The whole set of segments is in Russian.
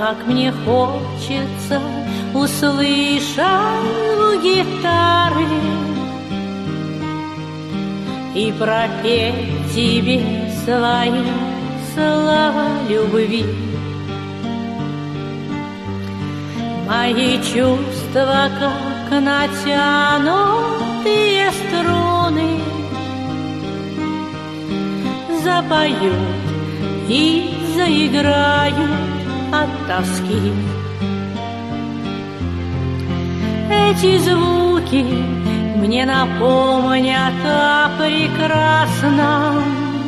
как мне хочется услышать звук гитары и пропеть тебе свои слова любви. Мои чувства, как натянутые струны, запоют и заиграют от тоски. Эти звуки мне напомнят о прекрасном,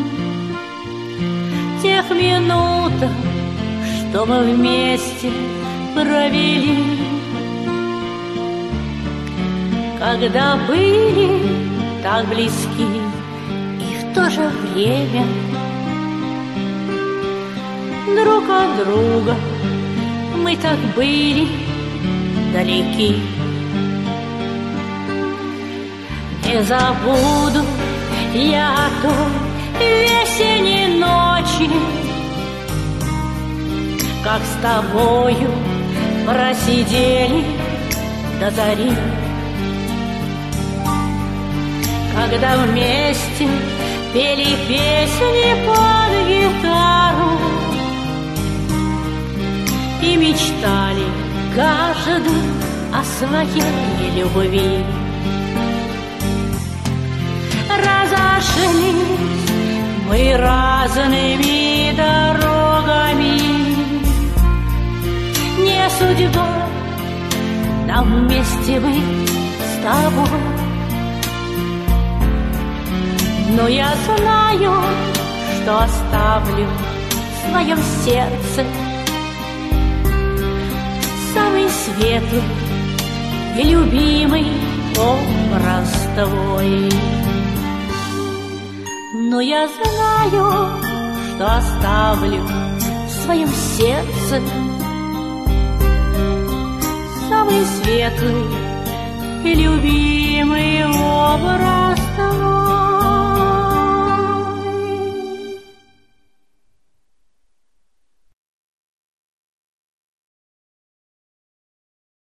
тех минутах, что мы вместе провели, когда были так близки и в то же время друг от друга мы так были далеки. Не забуду я той весенней ночи, как с тобою просидели до зари, когда вместе пели песни под гитару и мечтали каждый о своей любви. Разошлись мы разными дорогами, не судьба нам вместе быть с тобой. Но я знаю, что оставлю в своем сердце самый светлый и любимый образ твой. Но я знаю, что оставлю в своем сердце самый светлый и любимый образ твой.